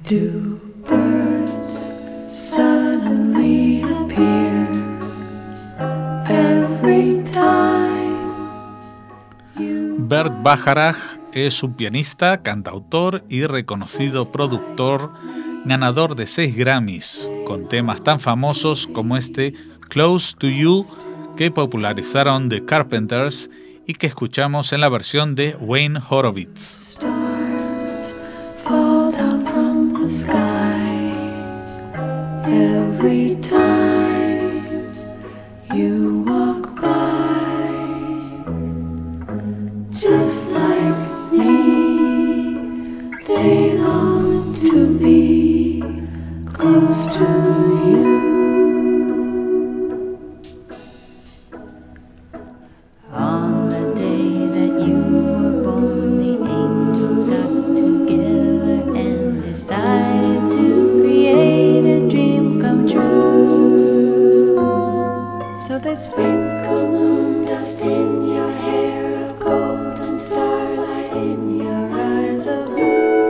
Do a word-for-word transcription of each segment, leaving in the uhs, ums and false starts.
Do birds suddenly appear every time you... Bert Bacharach es un pianista, cantautor y reconocido productor, ganador de seis Grammys, con temas tan famosos como este Close to You, que popularizaron The Carpenters y que escuchamos en la versión de Wayne Horowitz. Stars fall down from the sky every time you walk by, just like me, they long to be close to you. On the day that you were born, the angels got together and decided to create a dream come true. So they sprinkle moon dust in your hair of gold and starlight in your eyes of blue.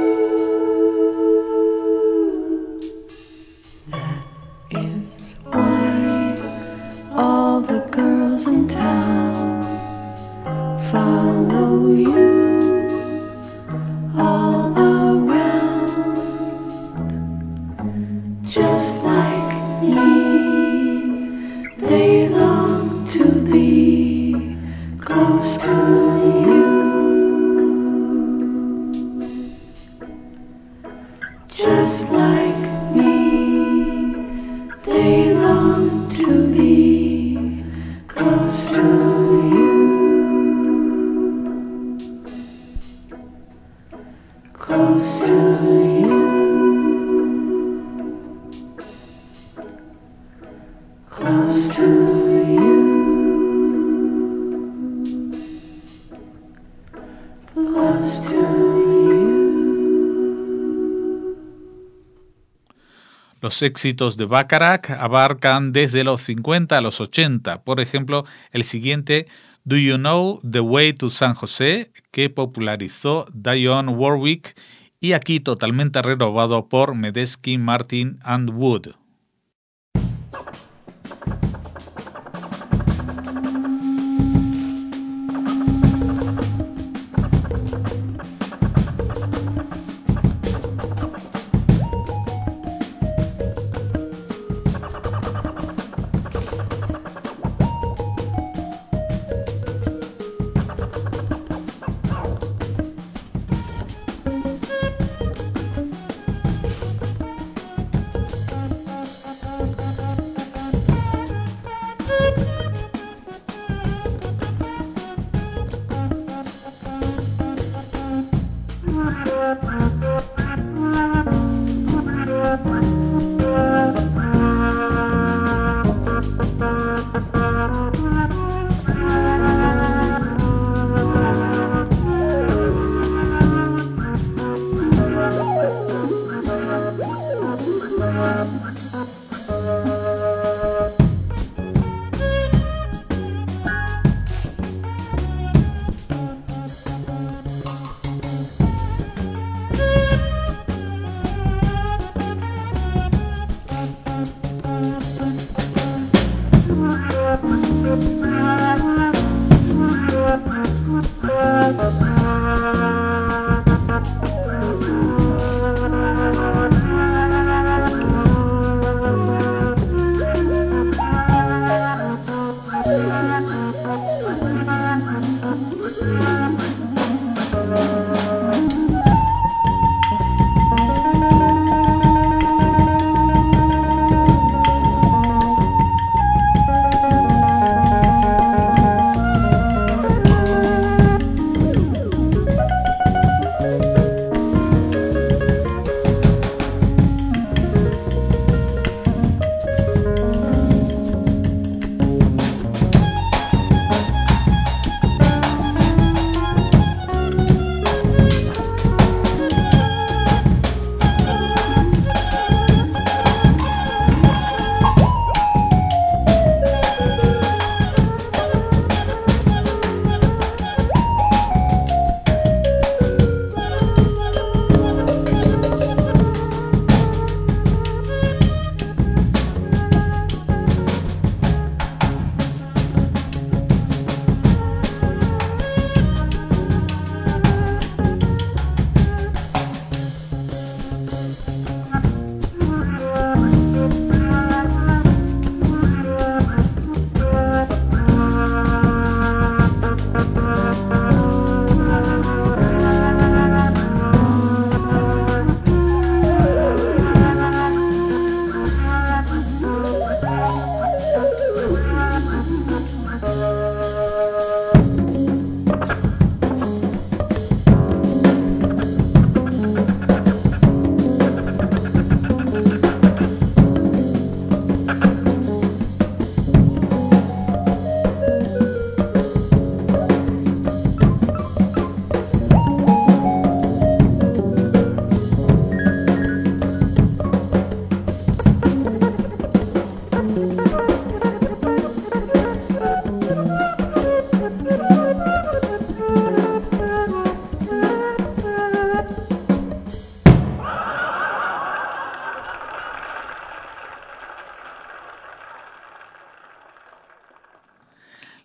That is why all the girls in town follow you all around, just like me, they long to be close to you, just like me, they long to be close to you, close to you, close to you, close to you. Los éxitos de Bacharach abarcan desde los cincuenta a los ochenta. Por ejemplo, el siguiente, Do You Know the Way to San Jose, que popularizó Dionne Warwick, y aquí totalmente renovado por Medeski, Martin and Wood.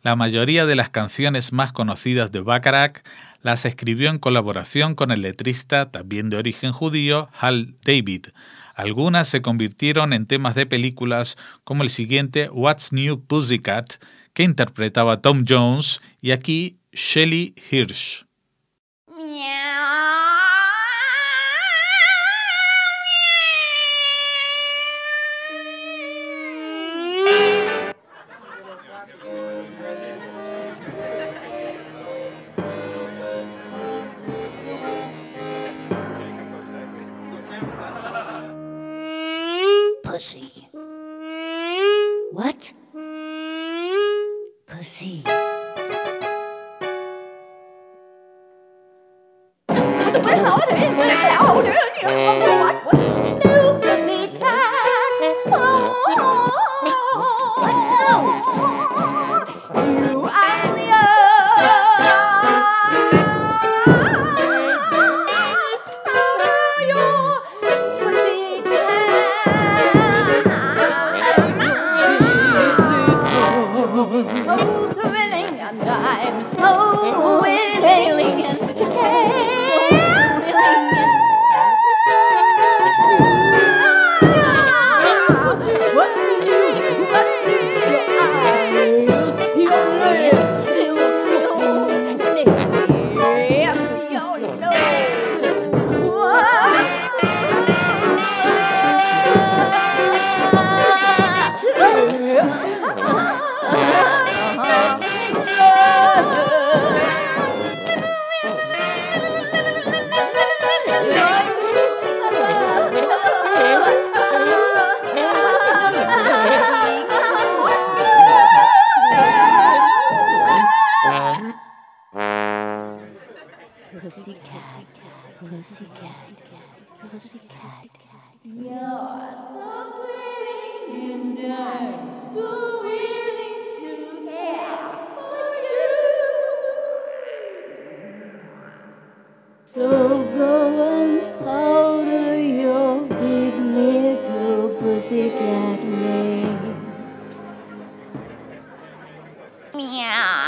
La mayoría de las canciones más conocidas de Bacharach las escribió en colaboración con el letrista, también de origen judío, Hal David. Algunas se convirtieron en temas de películas como el siguiente What's New Pussycat, que interpretaba Tom Jones, y aquí Shelley Hirsch. Pussy. What? Pussy. Pussycat, pussycat, pussycat. You're so willing and I'm so willing to care for you. So go and powder your big little pussycat lips. Meow.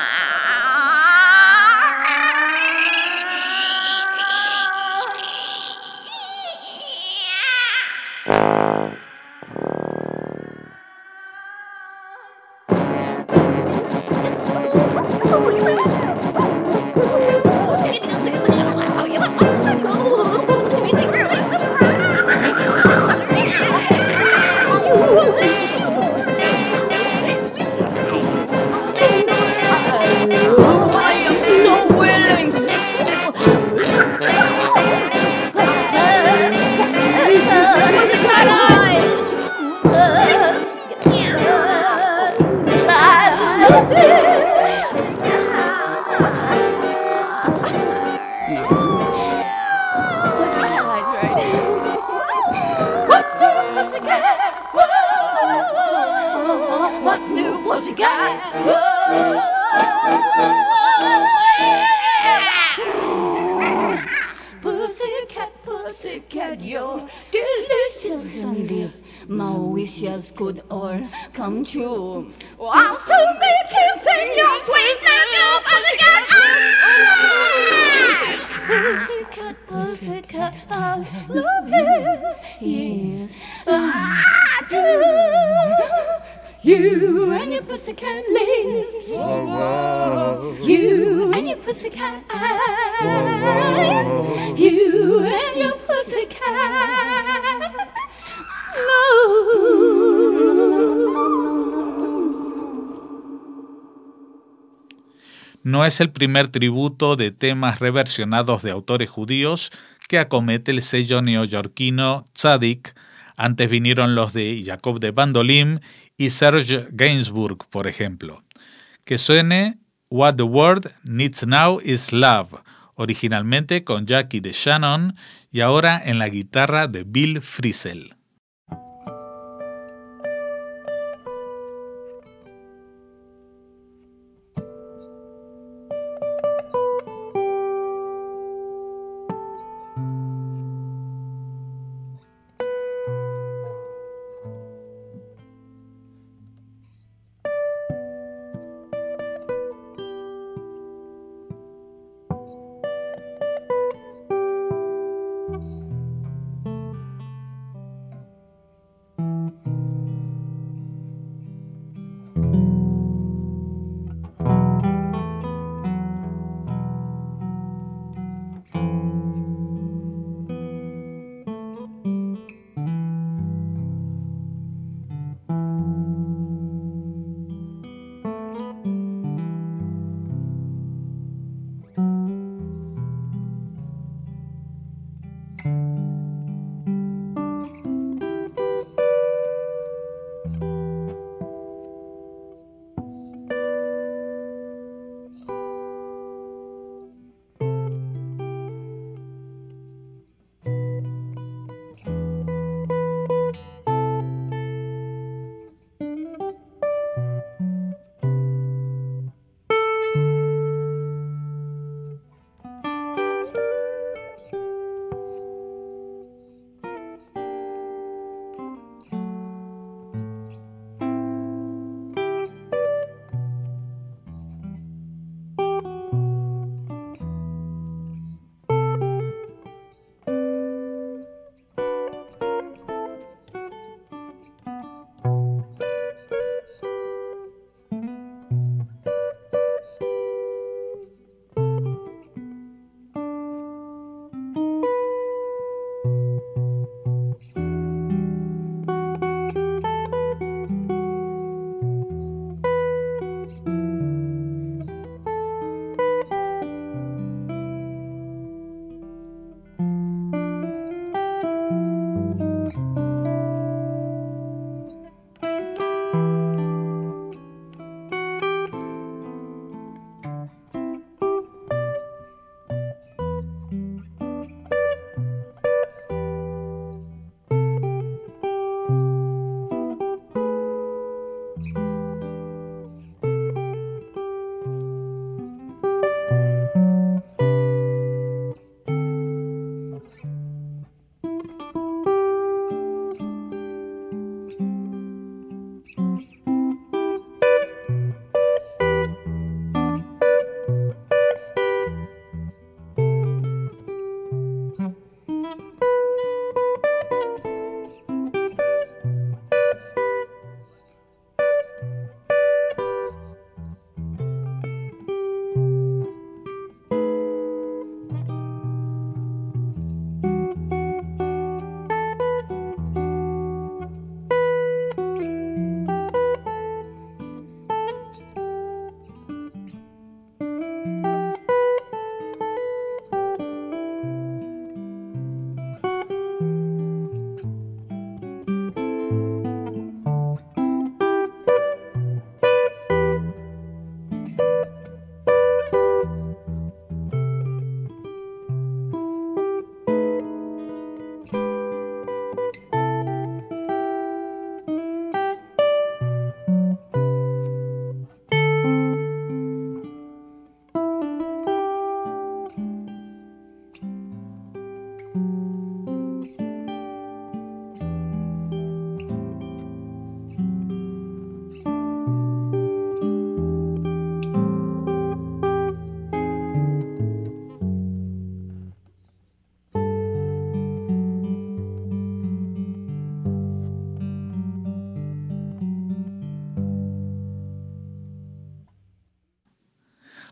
What's new, pussycat? Pussycat, pussycat, you're delicious and if my wishes could all come true, oh, I'll soon be kissing your sweet little pussycat. Pussycat, pussycat, I love you. Yes, I do. You and your pussycat lips. Whoa, whoa. You and your pussycat eyes. Whoa, whoa. You and your pussycat nose. No es el primer tributo de temas reversionados de autores judíos que acomete el sello neoyorquino Tzadik. Antes vinieron los de Jacob de Bandolim y Serge Gainsbourg, por ejemplo. Que suene What the World Needs Now is Love, originalmente con Jackie DeShannon y ahora en la guitarra de Bill Frisell.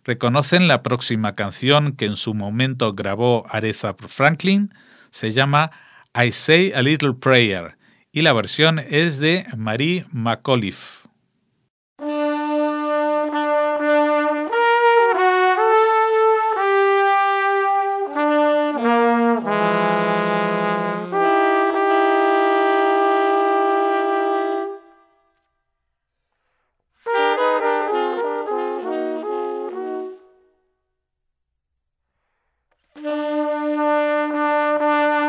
reconocen la próxima canción que en su momento grabó Aretha Franklin. Se llama I Say a Little Prayer y la versión es de Marie McAuliffe.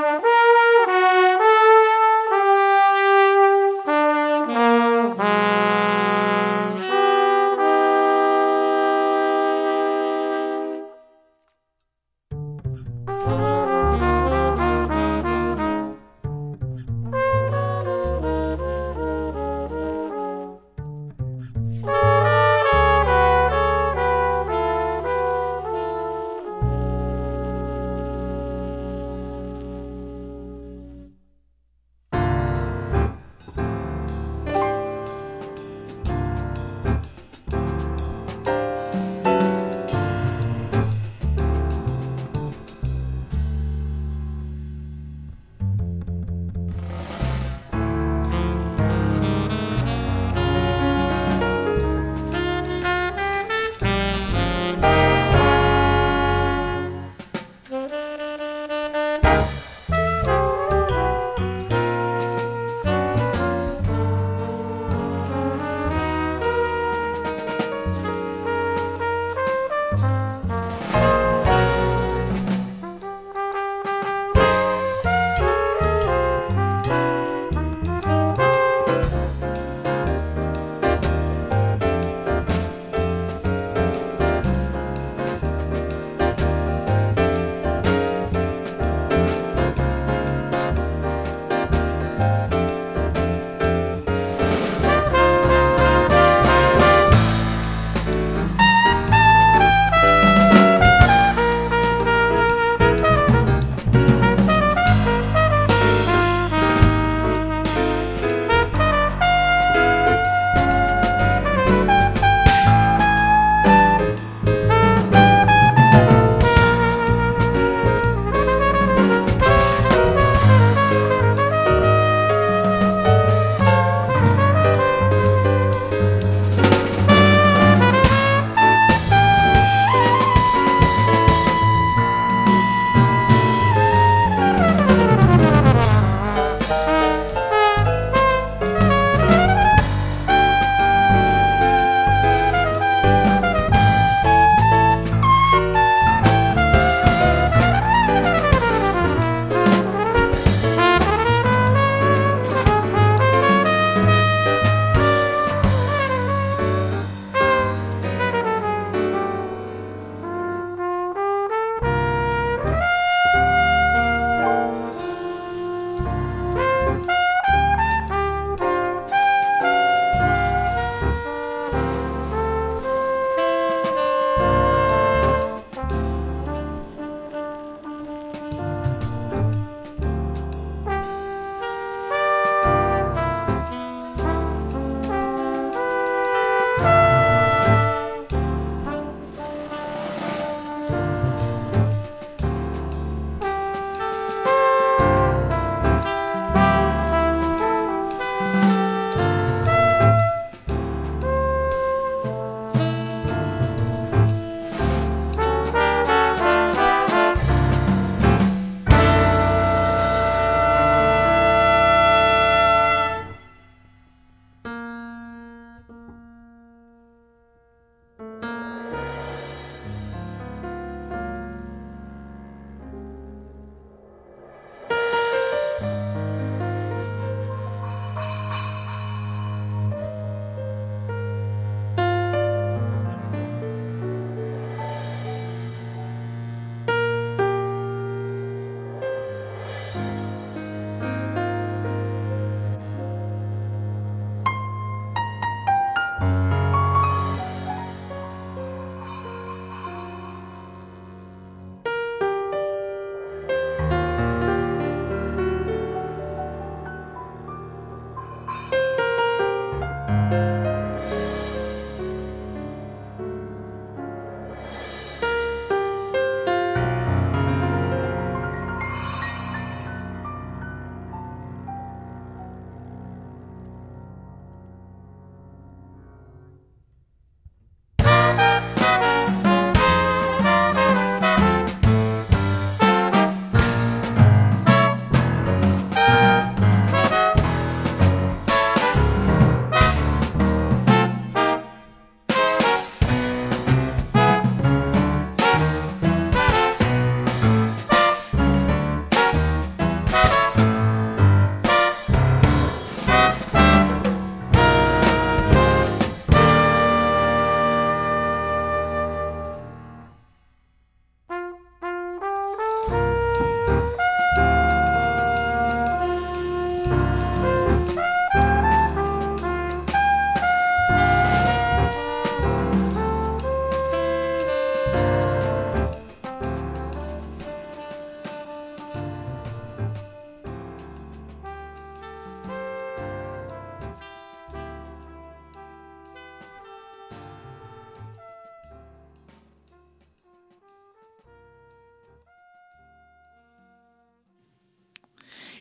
Thank you.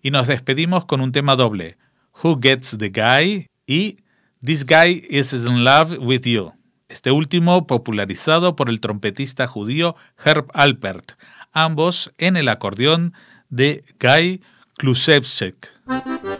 Y nos despedimos con un tema doble, Who Gets the Guy y This Guy Is in Love with You. Este último popularizado por el trompetista judío Herb Alpert, ambos en el acordeón de Guy Kluszewski.